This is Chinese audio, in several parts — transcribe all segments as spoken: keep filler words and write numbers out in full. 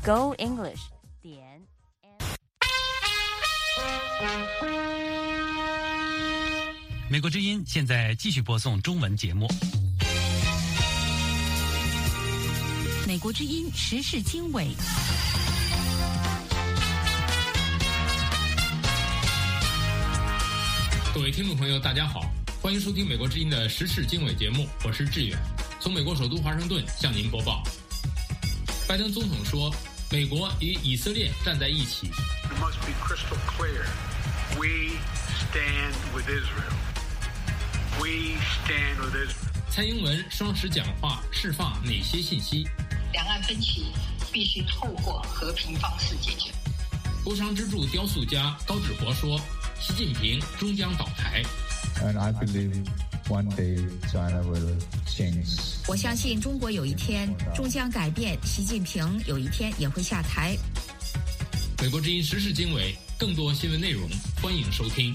Go English 点。 美国之音现在继续播送中文节目。 美国之音时事经纬。 各位听众朋友，大家好，欢迎收听美国之音的时事经纬节目，我是志远，从美国首都华盛顿向您播报。拜登总统说，美国与以色列站在一起。 It must be crystal clear. We stand with Israel. We stand with Israel. 蔡英文双十讲话释放哪些信息？ 两岸分歧必须透过和平方式解决。 工商支柱雕塑家高志活说，习近平终将倒台。 And I believe one day China will change. 我相信中国有一天终将改变，习近平有一天也会下台。 美国之音时事经纬，更多新闻内容，欢迎收听。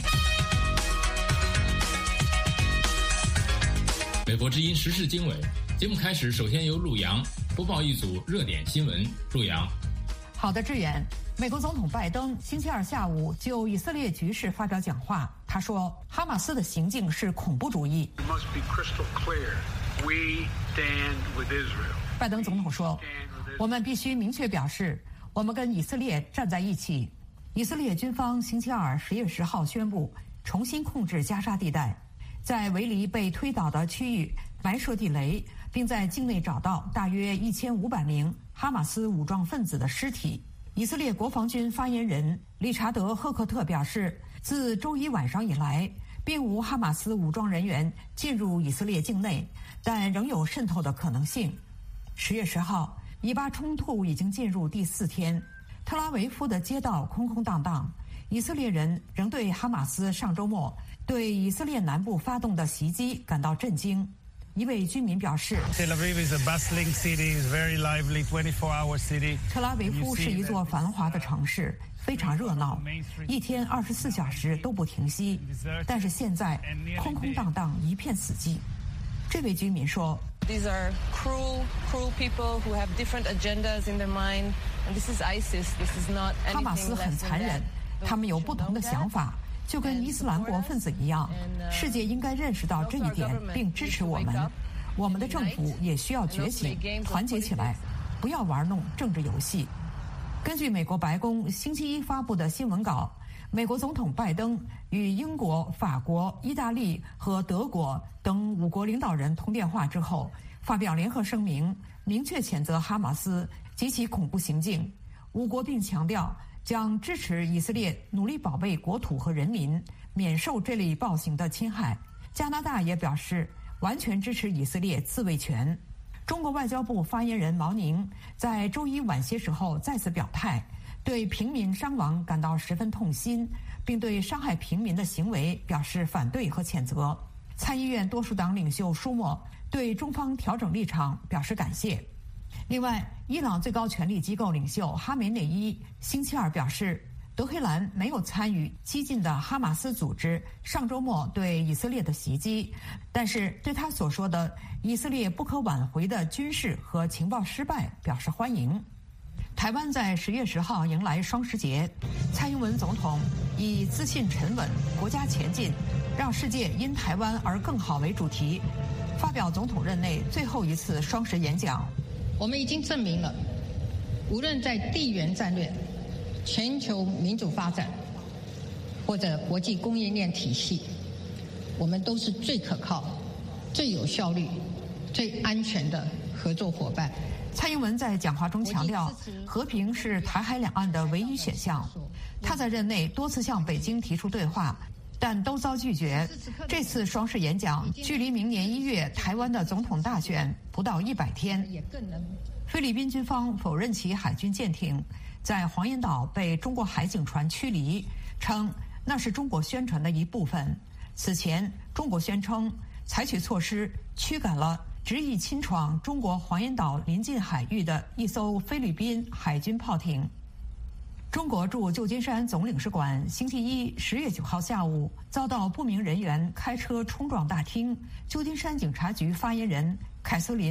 美国之音时事经纬节目开始，首先由陆洋播报一组热点新闻。陆洋， 好的，志远。美国总统拜登星期二下午就以色列局势发表讲话，他说，哈马斯的行径是恐怖主义。 It must be crystal clear. We stand with Israel. 拜登总统说，我们必须明确表示，我们跟以色列站在一起。以色列军方星期二十月十号宣布重新控制加沙地带，在围篱被推倒的区域埋设地雷，并在境内找到大约一千五百名哈马斯武装分子的尸体。以色列国防军发言人理查德·赫克特表示，自周一晚上以来，并无哈马斯武装人员进入以色列境内，但仍有渗透的可能性。十月十号，以巴冲突已经进入第四天，特拉维夫的街道空空荡荡，以色列人仍对哈马斯上周末对以色列南部发动的袭击感到震惊。一位居民表示， Tel Aviv is a bustling city, is very lively, twenty-four hour city. 特拉维夫是一座繁华的城市，非常热闹，一天二十四小时都不停息。但是现在空空荡荡，一片死寂。这位居民说 These are cruel, cruel people who have different agendas in their mind. And this is ISIS. This is not anything less than that. 哈马斯很残忍，他们有不同的想法。就跟伊斯兰国分子一样，世界应该认识到这一点并支持我们。我们的政府也需要觉醒，团结起来，不要玩弄政治游戏。根据美国白宫星期一发布的新闻稿，美国总统拜登与英国、法国、意大利和德国等五国领导人通电话之后，发表联合声明，明确谴责哈马斯及其恐怖行径。五国并强调将支持以色列努力保卫国土和人民，免受这类暴行的侵害。加拿大也表示完全支持以色列自卫权。中国外交部发言人毛宁在周一晚些时候再次表态，对平民伤亡感到十分痛心，并对伤害平民的行为表示反对和谴责。参议院多数党领袖舒默对中方调整立场表示感谢。另外，伊朗最高权力机构领袖哈梅内伊星期二表示，德黑兰没有参与激进的哈马斯组织上周末对以色列的袭击，但是对他所说的以色列不可挽回的军事和情报失败表示欢迎。台湾在十月十号迎来双十节，蔡英文总统以自信沉稳，国家前进，让世界因台湾而更好为主题，发表总统任内最后一次双十演讲。 我们已经证明了，无论在地缘战略、全球民主发展，或者国际供应链体系，我们都是最可靠、最有效率、最安全的合作伙伴。 蔡英文在讲话中强调，和平是台海两岸的唯一选项。他在任内多次向北京提出对话，但都遭拒绝。这次双十演讲距离明年一月台湾的总统大选不到一百天。菲律宾军方否认其海军舰艇在黄岩岛被中国海警船驱离，称那是中国宣传的一部分。此前，中国宣称采取措施驱赶了执意侵闯中国黄岩岛临近海域的一艘菲律宾海军炮艇。中国驻旧金山总领事馆星期一十月九号下午遭到不明人员开车冲撞大厅。旧金山警察局发言人凯瑟琳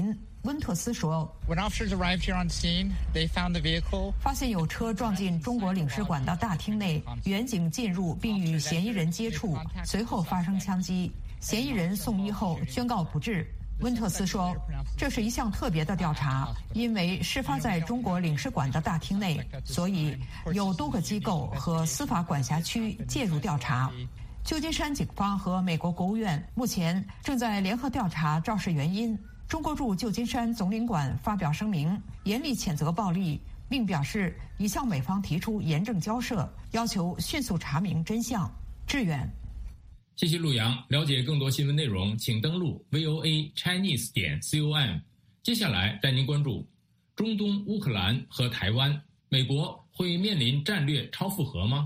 温特斯说 When officers arrived here on scene, they found the vehicle. 发现有车撞进中国领事馆的大厅内，远警进入并与嫌疑人接触，随后发生枪击。嫌疑人送医后宣告不治。温特斯说，这是一项特别的调查，因为事发在中国领事馆的大厅内，所以有多个机构和司法管辖区介入调查。旧金山警方和美国国务院目前正在联合调查肇事原因。中国驻旧金山总领馆发表声明，严厉谴责暴力，并表示已向美方提出严正交涉，要求迅速查明真相。志远， 谢谢陆阳。了解更多新闻内容，请登录 V O A Chinese 点 com。接下来带您关注中东、乌克兰和台湾，美国会面临战略超负荷吗？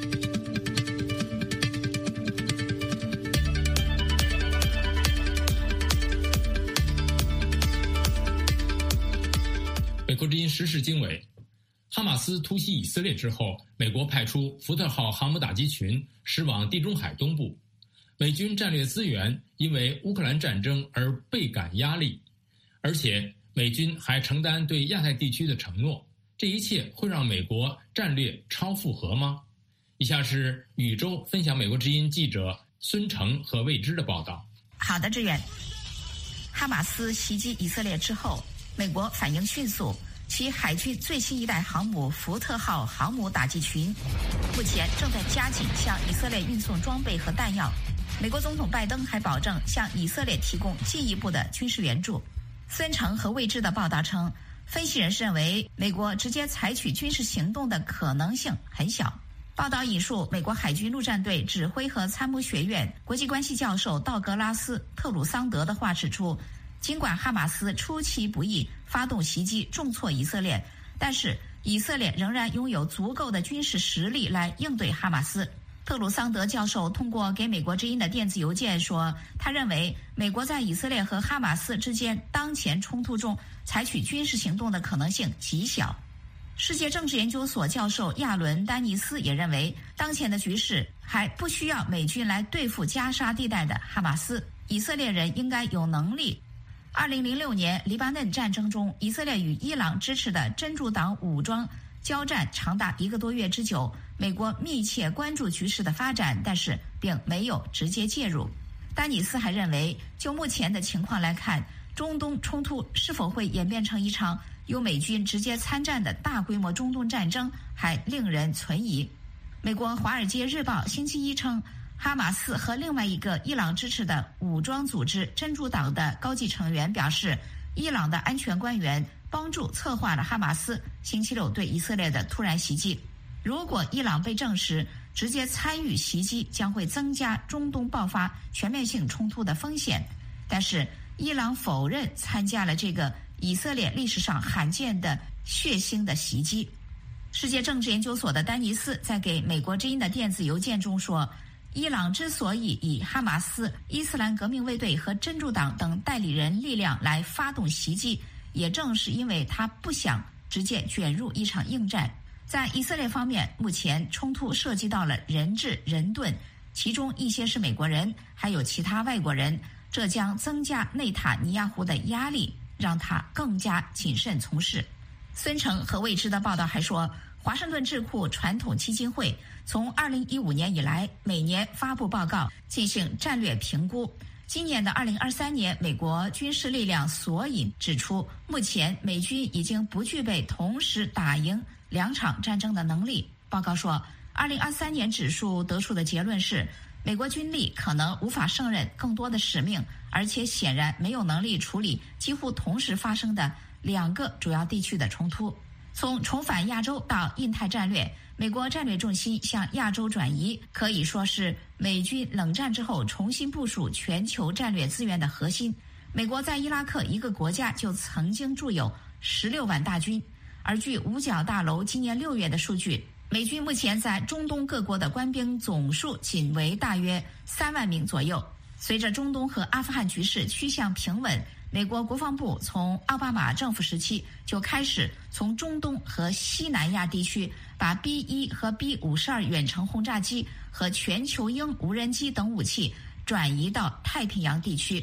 美国之音时事经纬，哈马斯突袭以色列之后，美国派出福特号航母打击群驶往地中海东部。美军战略资源因为乌克兰战争而倍感压力，而且美军还承担对亚太地区的承诺。这一切会让美国战略超负荷吗？以下是宇宙分享美国之音记者孙成和魏之的报道。 好的，志远。哈马斯袭击以色列之后，美国反应迅速，其海军最新一代航母福特号航母打击群目前正在加紧向以色列运送装备和弹药。美国总统拜登还保证向以色列提供进一步的军事援助。孙成和魏之的报道称，分析人士认为美国直接采取军事行动的可能性很小。报道引述美国海军陆战队指挥和参谋学院国际关系教授道格拉斯·特鲁桑德的话指出，尽管哈马斯出其不意发动袭击重挫以色列，但是以色列仍然拥有足够的军事实力来应对哈马斯。特鲁桑德教授通过给美国之音的电子邮件说，他认为美国在以色列和哈马斯之间当前冲突中采取军事行动的可能性极小。世界政治研究所教授亚伦·丹尼斯也认为，当前的局势还不需要美军来对付加沙地带的哈马斯，以色列人应该有能力。二零零六年黎巴嫩战争中，以色列与伊朗支持的真主党武装交战长达一个多月之久，美国密切关注局势的发展，但是并没有直接介入。丹尼斯还认为，就目前的情况来看，中东冲突是否会演变成一场由美军直接参战的大规模中东战争还令人存疑。美国《华尔街日报》星期一称，哈马斯和另外一个伊朗支持的武装组织真主党的高级成员表示，伊朗的安全官员帮助策划了哈马斯星期六对以色列的突然袭击。如果伊朗被证实直接参与袭击，将会增加中东爆发全面性冲突的风险。但是伊朗否认参加了这个以色列历史上罕见的血腥的袭击。世界政治研究所的丹尼斯在给美国之音的电子邮件中说，伊朗之所以以哈马斯、伊斯兰革命卫队和真主党等代理人力量来发动袭击，也正是因为他不想直接卷入一场硬战。在以色列方面，目前冲突涉及到了人质、人盾，其中一些是美国人，还有其他外国人，这将增加内塔尼亚胡的压力，让他更加谨慎从事。孙成和魏之的报道还说，华盛顿智库传统基金会从二零一五年以来每年发布报告进行战略评估。今年的二零二三年，美国军事力量索引指出，目前美军已经不具备同时打赢两场战争的能力。报告说，二零二三年指数得出的结论是，美国军力可能无法胜任更多的使命，而且显然没有能力处理几乎同时发生的两个主要地区的冲突。从重返亚洲到印太战略，美国战略重心向亚洲转移，可以说是美军冷战之后重新部署全球战略资源的核心。美国在伊拉克一个国家就曾经驻有十六万大军，而据五角大楼今年六月的数据，美军目前在中东各国的官兵总数仅为大约三万名左右。随着中东和阿富汗局势趋向平稳，美国国防部从奥巴马政府时期就开始从中东和西南亚地区把 B 一 和 B 五十二 远程轰炸机和全球鹰无人机等武器转移到太平洋地区。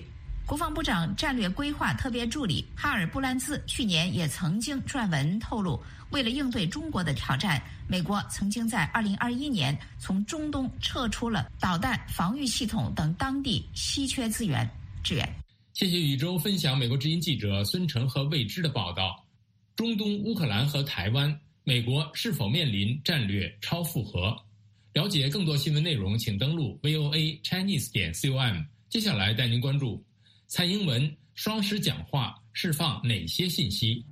国防部长战略规划特别助理哈尔·布兰兹去年也曾经撰文透露，为了应对中国的挑战，美国曾经在二零二一年从中东撤出了导弹防御系统等当地稀缺资源。支援。 谢谢宇宙分享美国之音记者孙成和魏之的报道。中东乌克兰和台湾，美国是否面临战略超负荷？了解更多新闻内容，请登录 V O A Chinese 点 com。接下来带您关注蔡英文双十讲话释放哪些信息？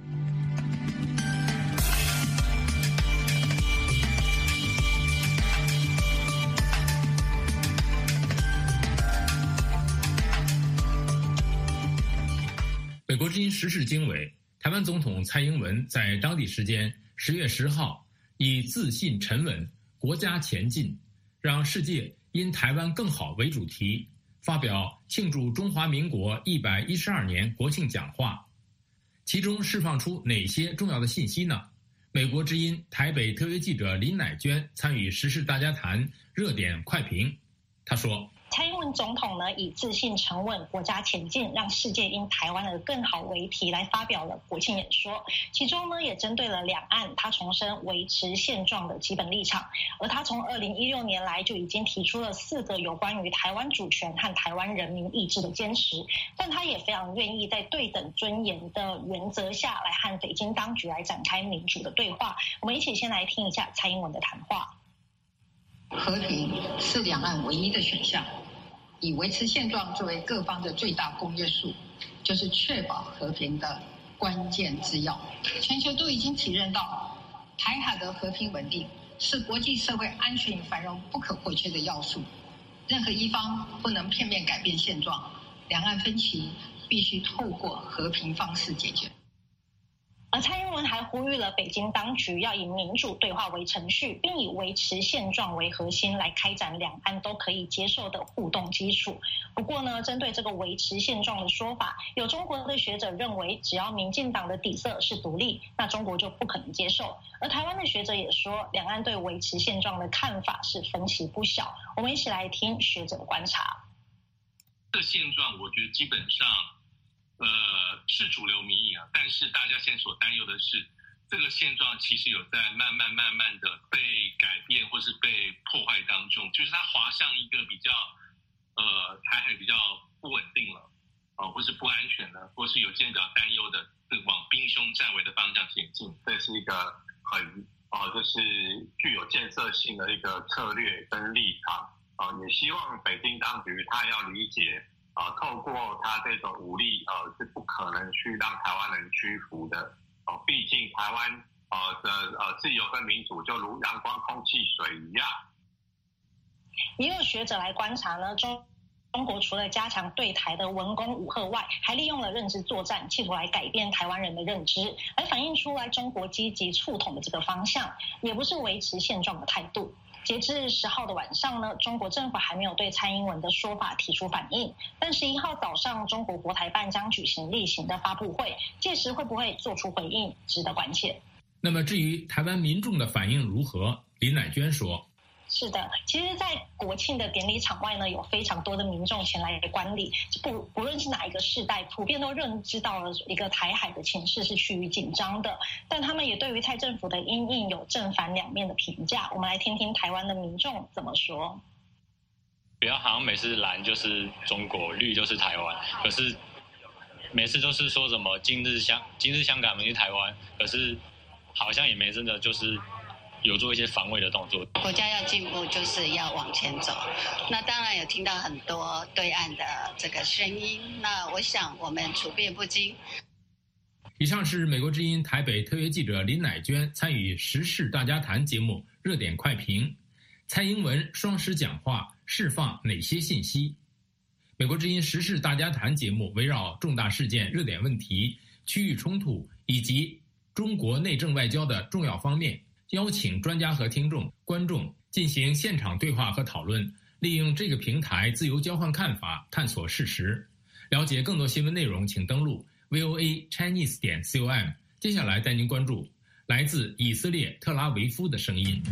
美国之音时事经纬，台湾总统蔡英文在当地时间十月十号以自信沉稳，国家前进，让世界因台湾更好为主题，发表庆祝中华民国一百一十二年国庆讲话。其中释放出哪些重要的信息呢？美国之音台北特约记者林乃娟参与时事大家谈热点快评，她说， 蔡英文总统呢以自信沉稳，国家前进，让世界因台湾而更好为题来发表了国庆演说。其中呢也针对了两岸，他重申维持现状的基本立场。而他从二零一六年来就已经提出了四个有关于台湾主权和台湾人民意志的坚持，但他也非常愿意在对等尊严的原则下来和北京当局来展开民主的对话。我们一起先来听一下蔡英文的谈话。 和平是两岸唯一的选项，以维持现状作为各方的最大公约数，就是确保和平的关键之要。全球都已经体认到，台海的和平稳定是国际社会安全与繁荣不可或缺的要素。任何一方不能片面改变现状，两岸分歧必须透过和平方式解决。 而蔡英文还呼吁了北京当局要以民主对话为程序，并以维持现状为核心来开展两岸都可以接受的互动基础。不过呢，针对这个维持现状的说法，有中国的学者认为，只要民进党的底色是独立，那中国就不可能接受。而台湾的学者也说，两岸对维持现状的看法是分歧不小。我们一起来听学者的观察。 这现状，我觉得基本上呃，是主流民意啊，但是大家现在所担忧的是，这个现状其实有在慢慢慢慢的被改变或是被破坏当中，就是它滑向一个比较呃台海比较不稳定了啊、呃，或是不安全了，或是有些人比较担忧的，往兵凶战危的方向前进。这是一个很啊、呃，就是具有建设性的一个策略跟立场啊、呃，也希望北京当局他要理解。啊、呃，透过他这种武力，呃，是不可能去让台湾人屈服的。哦、呃，毕竟台湾呃的呃自由跟民主就如阳光、空气、水一样。 也有学者来观察呢，中中国除了加强对台的文攻武吓外，还利用了认知作战，企图来改变台湾人的认知，来反映出来中国积极促统的这个方向，也不是维持现状的态度。截至十号的晚上呢，中国政府还没有对蔡英文的说法提出反应，但十一号早上，中国国台办将举行例行的发布会，届时会不会做出回应，值得关切。 那么至于台湾民众的反应如何，林乃娟说， 是的，其实在国庆的典礼场外呢，有非常多的民众前来观礼，不不论是哪一个世代，普遍都认知到了一个台海的情势是趋于紧张的，但他们也对于蔡政府的因应有正反两面的评价。我们来听听台湾的民众怎么说。 不要好像每次蓝就是中国，绿就是台湾，可是每次都是说什么今日香今日香港，明日台湾，可是好像也没真的就是有做一些防卫的动作。 国家要进步，就是要往前走。那当然有听到很多对岸的这个声音，那我想我们处变不惊。 以上是美国之音台北特约记者林乃娟参与时事大家谈节目热点快评。蔡英文双十讲话释放哪些信息？美国之音时事大家谈节目围绕重大事件、热点问题、区域冲突以及中国内政外交的重要方面，邀请专家和听众、观众进行现场对话和讨论，利用这个平台自由交换看法，探索事实。了解更多新闻内容，请登录 V O A Chinese 点 com。接下来带您关注来自以色列特拉维夫的声音。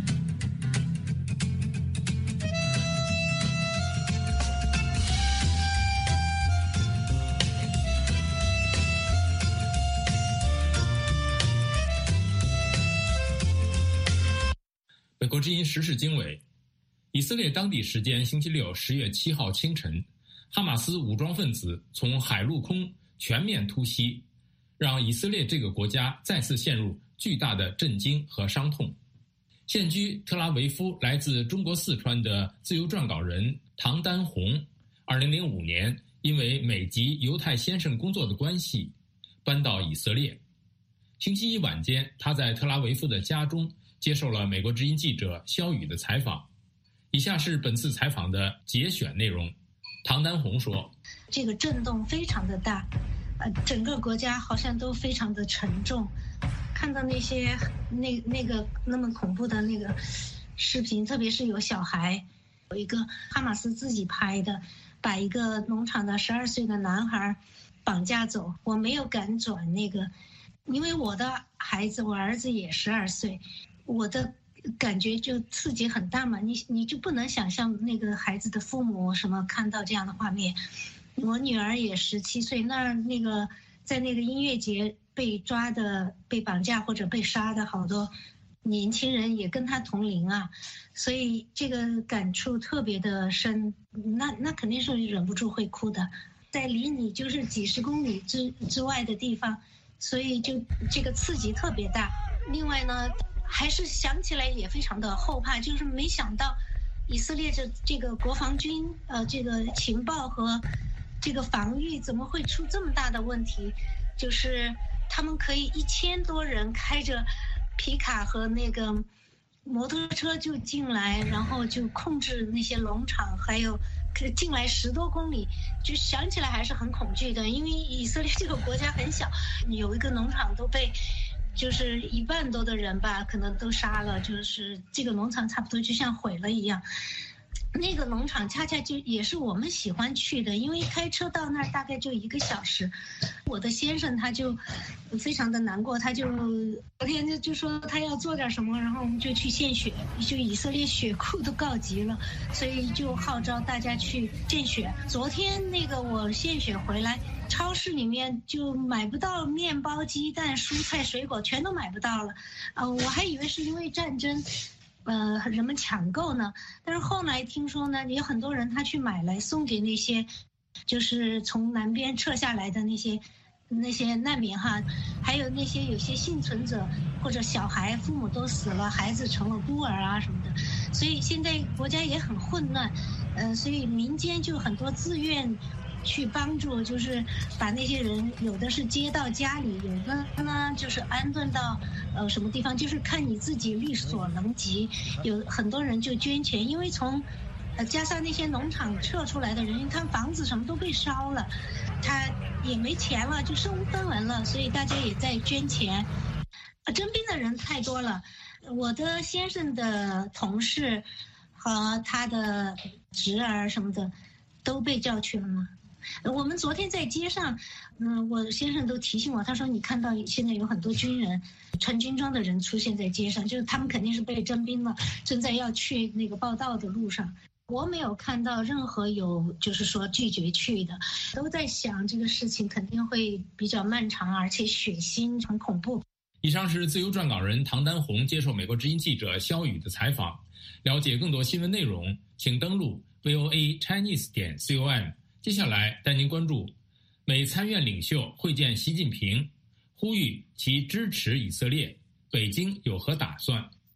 美国之音时事经纬，以色列当地时间星期六十月七号清晨，哈马斯武装分子从海陆空全面突袭，让以色列这个国家再次陷入巨大的震惊和伤痛。现居特拉维夫来自中国四川的自由撰稿人唐丹红，二零零五年因为美籍犹太先生工作的关系搬到以色列。星期一晚间，他在特拉维夫的家中接受了美国之音记者肖宇的采访。以下是本次采访的节选内容。唐丹红说： 这个震动非常的大，呃，整个国家好像都非常的沉重。看到那些那那个那么恐怖的那个视频，特别是有小孩，有一个哈马斯自己拍的，把一个农场的十二岁的男孩绑架走。我没有敢转那个，因为我的孩子，我儿子也十二岁，我的感觉就刺激很大嘛。你你就不能想象那个孩子的父母什么看到这样的画面。我女儿也十七岁，那那个在那个音乐节被抓的、被绑架或者被杀的好多年轻人也跟他同龄啊，所以这个感触特别的深，那那肯定是忍不住会哭的。在离你就是几十公里之之外的地方，所以就这个刺激特别大。另外呢，还是想起来也非常的后怕，就是没想到以色列这这个国防军呃这个情报和这个防御怎么会出这么大的问题，就是他们可以一千多人开着皮卡和那个摩托车就进来，然后就控制那些农场，还有进来十多公里，就想起来还是很恐惧的。因为以色列这个国家很小，有一个农场都被就是一半多的人吧可能都杀了，就是这个农场差不多就像毁了一样。那个农场恰恰就也是我们喜欢去的，因为开车到那儿大概就一个小时。我的先生他就非常的难过，他就昨天就就说他要做点什么，然后我们就去献血，就以色列血库都告急了，所以就号召大家去献血。昨天那个我献血回来，超市里面就买不到面包、鸡蛋、蔬菜、水果，全都买不到了。呃，我还以为是因为战争。呃，人们抢购呢，但是后来听说呢，有很多人他去买来送给那些，就是从南边撤下来的那些那些难民哈，还有那些有些幸存者或者小孩，父母都死了，孩子成了孤儿啊什么的，所以现在国家也很混乱，呃，所以民间就很多自愿去帮助，就是把那些人有的是接到家里，有的呢就是安顿到呃什么地方，就是看你自己力所能及。有很多人就捐钱，因为从呃加上那些农场撤出来的人，他房子什么都被烧了，他也没钱了，就身无分文了，所以大家也在捐钱。呃，征兵的人太多了，我的先生的同事和他的侄儿什么的都被叫去了吗？我们昨天在街上，嗯，我先生都提醒我，他说你看到现在有很多军人穿军装的人出现在街上，就是他们肯定是被征兵了，正在要去那个报道的路上。我没有看到任何有就是说拒绝去的，都在想这个事情肯定会比较漫长，而且血腥，很恐怖。 以上是自由撰稿人唐丹红接受美国之音记者肖宇的采访。了解更多新闻内容，请登录 v o a chinese 点 com。接下来带您关注美参院领袖会见习近平，呼吁其支持以色列，北京有何打算？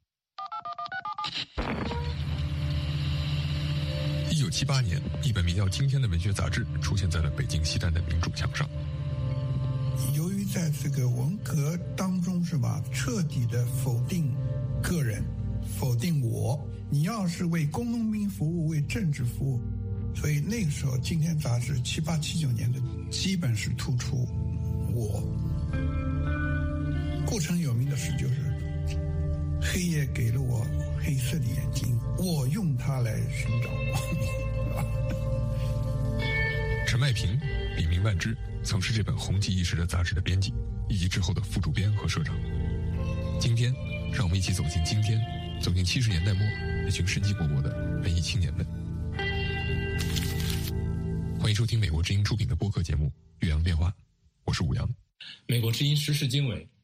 一九七八年，一本名叫《今天》的文学杂志出现在了北京西单的民主墙上。 由于在这个文革当中是吧，彻底的否定个人，否定我，你要是为工农兵服务，为政治服务，所以那个时候《今天》杂志七八七九年的基本是突出我。顾城有名的诗就是黑夜给了我黑色的眼睛，我用它来寻找。 陈麦平笔名万之，曾是这本红极一时的杂志的编辑，以及之后的副主编和社长。今天让我们一起走进今天，走进七十年代末一群生机勃勃的文艺青年们。欢迎收听美国之音出品的播客节目《岳阳电话》，我是武阳。 美国之音时事经纬，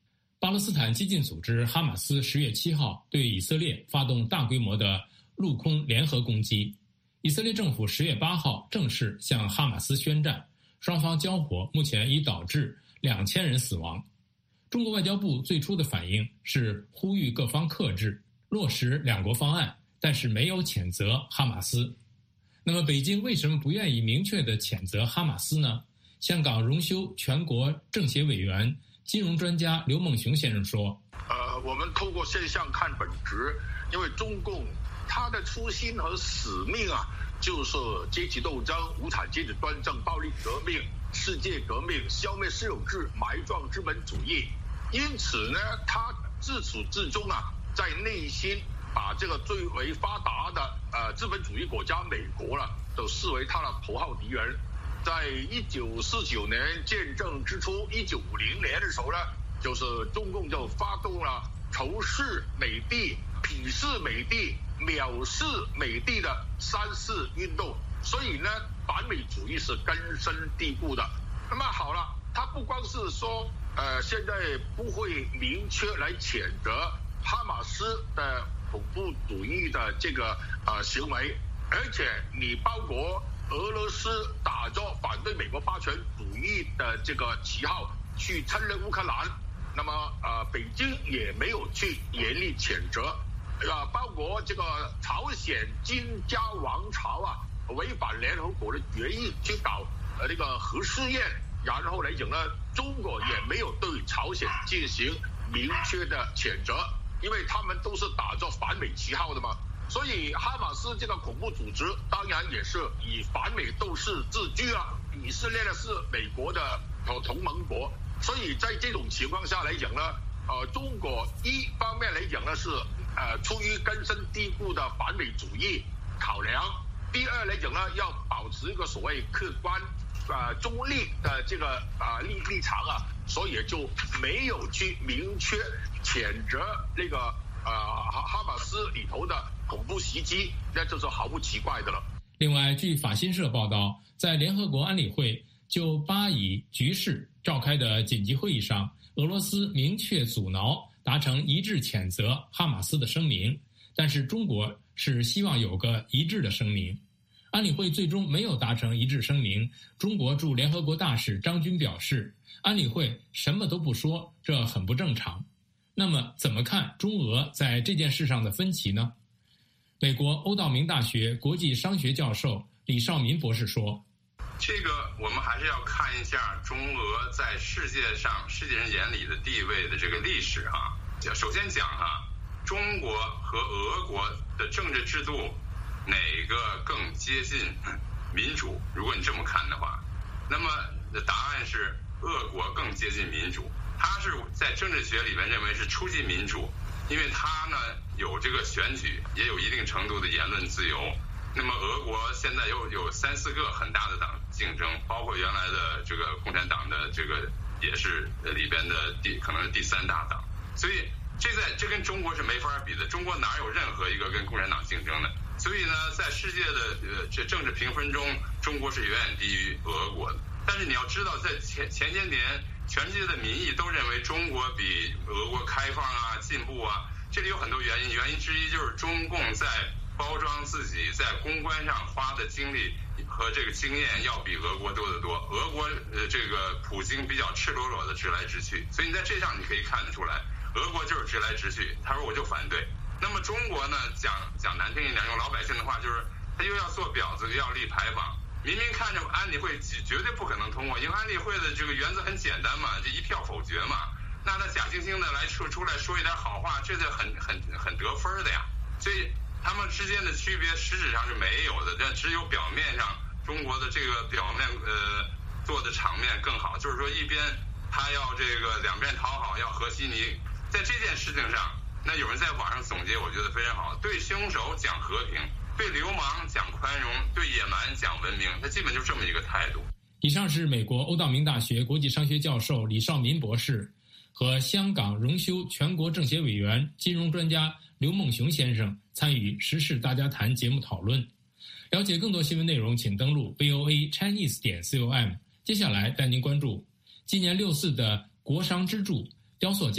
巴勒斯坦激进组织哈马斯十月七号对以色列发动大规模的陆空联合攻击。以色列政府十月八号正式向哈马斯宣战，双方交火目前已导致两千人死亡。中国外交部最初的反应是呼吁各方克制，落实两国方案，但是没有谴责哈马斯。那么北京为什么不愿意明确地谴责哈马斯呢？香港荣休全国政协委员、金融专家刘梦熊先生说： 呃，我们透过现象看本质，因为中共他的初心和使命啊，就是阶级斗争、无产阶级端正、暴力革命、世界革命、消灭私有制、埋葬资本主义。因此呢，他自始至终啊，在内心把这个最为发达的呃资本主义国家美国了，都视为他的头号敌人。在一九四九年建政之初，一九五零年的时候呢，就是中共就发动了仇视美帝、鄙视美帝、藐视美帝的三四运动，所以呢，反美主义是根深蒂固的。那么好了，他不光是说，呃，现在不会明确来谴责哈马斯的恐怖主义的这个呃行为，而且你包括俄罗斯打着反对美国霸权主义的这个旗号去侵略乌克兰，那么呃，北京也没有去严厉谴责，啊，包括这个朝鲜金家王朝啊，违反联合国的决议去搞呃那个核试验，然后来讲呢，中国也没有对朝鲜进行明确的谴责，因为他们都是打着反美旗号的嘛。所以哈马斯这个恐怖组织当然也是以反美斗士自居啊，以色列呢是美国的同盟国，所以在这种情况下来讲呢，呃，中国一方面来讲呢是呃出于根深蒂固的反美主义考量，第二来讲呢要保持一个所谓客观呃中立的这个啊、呃、立立场啊，所以就没有去明确谴责那个呃哈哈马斯里头的恐怖袭击，那就是毫不奇怪的了。 另外，据法新社报道，在联合国安理会就巴以局势召开的紧急会议上，俄罗斯明确阻挠达成一致谴责哈马斯的声明，但是中国是希望有个一致的声明。安理会最终没有达成一致声明，中国驻联合国大使张军表示，安理会什么都不说，这很不正常。那么怎么看中俄在这件事上的分歧呢？美国欧道明大学国际商学教授李绍民博士说， 这个我们还是要看一下中俄在世界上世界人眼里的地位的这个历史哈。首先讲哈，中国和俄国的政治制度哪个更接近民主？如果你这么看的话，那么答案是俄国更接近民主。它是在政治学里面认为是初级民主，因为它呢有这个选举，也有一定程度的言论自由。那么俄国现在又有三四个很大的党竞争，包括原来的这个共产党的这个也是里边的第可能是第三大党，所以这在这跟中国是没法比的。中国哪有任何一个跟共产党竞争的？所以呢，在世界的呃这政治评分中，中国是远远低于俄国的。但是你要知道，在前前些年，全世界的民意都认为中国比俄国开放啊、进步啊。这里有很多原因，原因之一就是中共在包装自己在公关上花的精力和这个经验要比俄国多得多。俄国呃这个普京比较赤裸裸的直来直去，所以你在这上你可以看得出来，俄国就是直来直去。他说我就反对。那么中国呢，讲讲难听一点，用老百姓的话就是，他又要做婊子，又要立牌坊。明明看着安理会绝对不可能通过，因为安理会的这个原则很简单嘛，这一票否决嘛。那他假惺惺的来出出来说一点好话，这就很很很得分的呀。所以他们之间的区别实质上是没有的，但只有表面上中国的这个表面呃做的场面更好，就是说一边他要这个两边讨好，要和稀泥。在这件事情上，那有人在网上总结，我觉得非常好，对凶手讲和平，对流氓讲宽容，对野蛮讲文明，他基本就这么一个态度。 以上是美国欧道明大学国际商学教授李绍民博士和香港荣休全国政协委员、金融专家刘梦熊先生参与时事大家谈节目讨论。了解更多新闻内容，请登录 V O A Chinese 点 com。接下来带您关注今年六四的国殇之柱雕塑家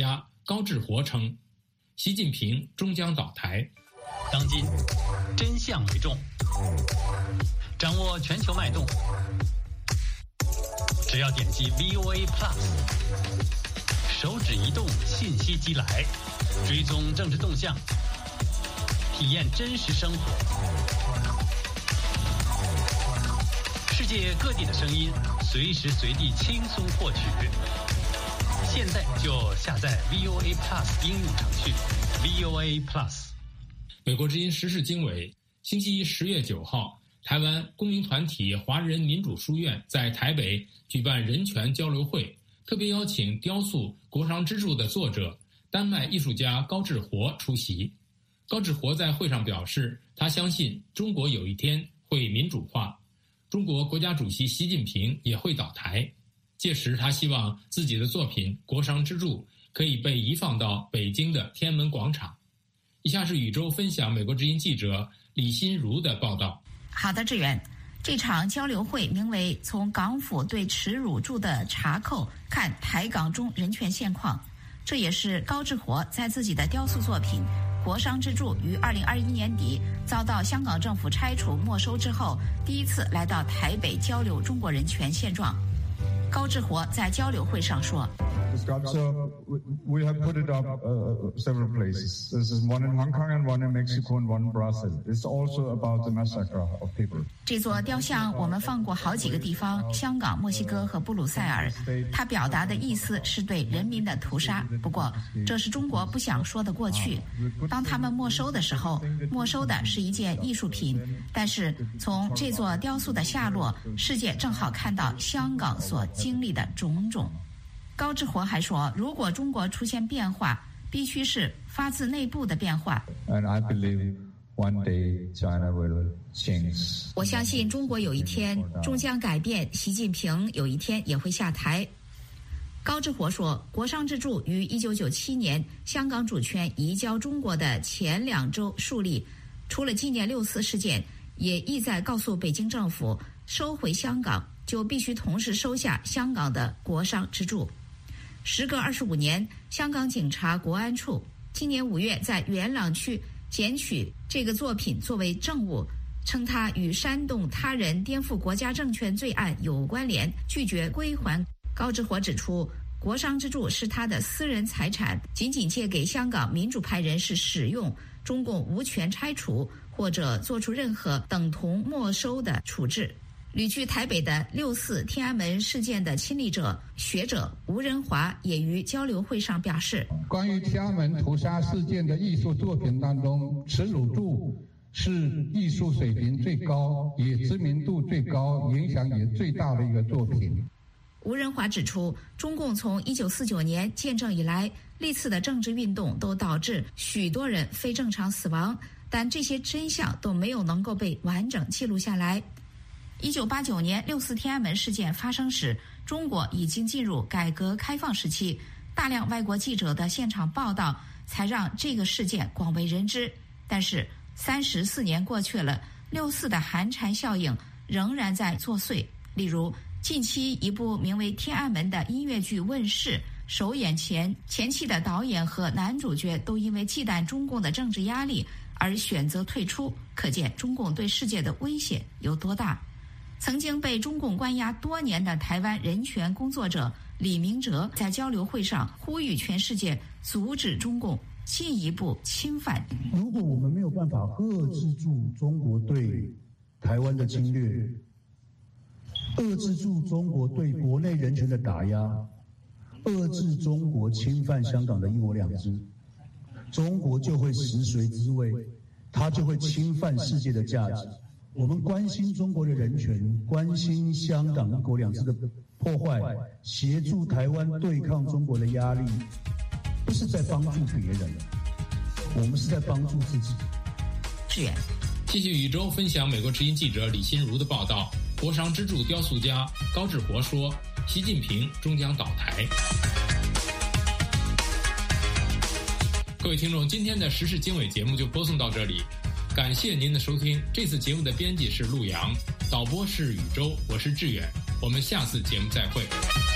高志活称，习近平终将倒台。 当今真相为重，掌握全球脉动，只要点击 V O A Plus， 手指移动，信息即来，追踪政治动向，体验真实生活，世界各地的声音，随时随地轻松获取。现在就下载 V O A Plus 应用程序 V O A Plus。 美国之音时事经纬星期一十月九号，台湾公民团体华人民主书院在台北举办人权交流会，特别邀请雕塑《国殇之柱》的作者丹麦艺术家高志活出席。高志活在会上表示，他相信中国有一天会民主化，中国国家主席习近平也会倒台。届时他希望自己的作品《国殇之柱》可以被移放到北京的天安门广场。以下是宇宙分享美国之音记者李心如的报道。 好的，志远。这场交流会名为《从港府对耻辱柱的查扣看台港中人权现况》，这也是高志活在自己的雕塑作品《国殇之柱》于二零二一年底遭到香港政府拆除没收之后，第一次来到台北交流中国人权现状。高志活在交流会上说 The sculpture, we have put it up uh, several places. This is one in Hong Kong and one in Mexico and one in Brazil. It's also about the massacre of people. 这座雕像我们放过好几个地方，香港、墨西哥和布鲁塞尔。它表达的意思是对人民的屠杀。不过，这是中国不想说的过去。当他们没收的时候，没收的是一件艺术品。但是从这座雕塑的下落，世界正好看到香港所经历的种种。高志活还说，如果中国出现变化，必须是发自内部的变化。 And I believe one day China will change. 我相信中国有一天终将改变，习近平有一天也会下台。高志活说，国殇之柱于一九九七年香港主权移交中国的前两周树立，除了纪念六四事件，也意在告诉北京政府，收回香港就必须同时收下香港的国殇之柱。时隔二十五年，香港警察国安处今年五月在元朗区检取这个作品作为证物，称它与煽动他人颠覆国家政权罪案有关联，拒绝归还。高志活指出，国殇之柱是他的私人财产，仅仅借给香港民主派人士使用，中共无权拆除或者做出任何等同没收的处置。旅居台北的六四天安门事件的亲历者学者吴仁华也于交流会上表示， 关于天安门屠杀事件的艺术作品当中，耻辱柱是艺术水平最高也知名度最高影响也最大的一个作品。 吴仁华指出，中共从一九四九年建政以来，历次的政治运动都导致许多人非正常死亡，但这些真相都没有能够被完整记录下来。一九八九年六四天安门事件发生时，中国已经进入改革开放时期，大量外国记者的现场报道才让这个事件广为人知。但是三十四年过去了，六四的寒蝉效应仍然在作祟。例如，近期一部名为《天安门》的音乐剧问世，首演前前期的导演和男主角都因为忌惮中共的政治压力而选择退出，可见中共对世界的威胁有多大。曾经被中共关押多年的台湾人权工作者李明哲在交流会上呼吁全世界阻止中共进一步侵犯。 如果我们没有办法遏制住中国对台湾的侵略，遏制住中国对国内人权的打压，遏制中国侵犯香港的一国两制，中国就会食髓知味，它就会侵犯世界的价值。我们关心中国的人权，关心香港一国两制的破坏，协助台湾对抗中国的压力，不是在帮助别人，我们是在帮助自己。 志远， 继续宇宙分享美国之音记者李心如的报道。国殇之柱雕塑家高志活说，习近平终将倒台。各位听众，今天的时事经纬节目就播送到这里，感谢您的收听。这次节目的编辑是陆阳，导播是宇宙，我是志远，我们下次节目再会。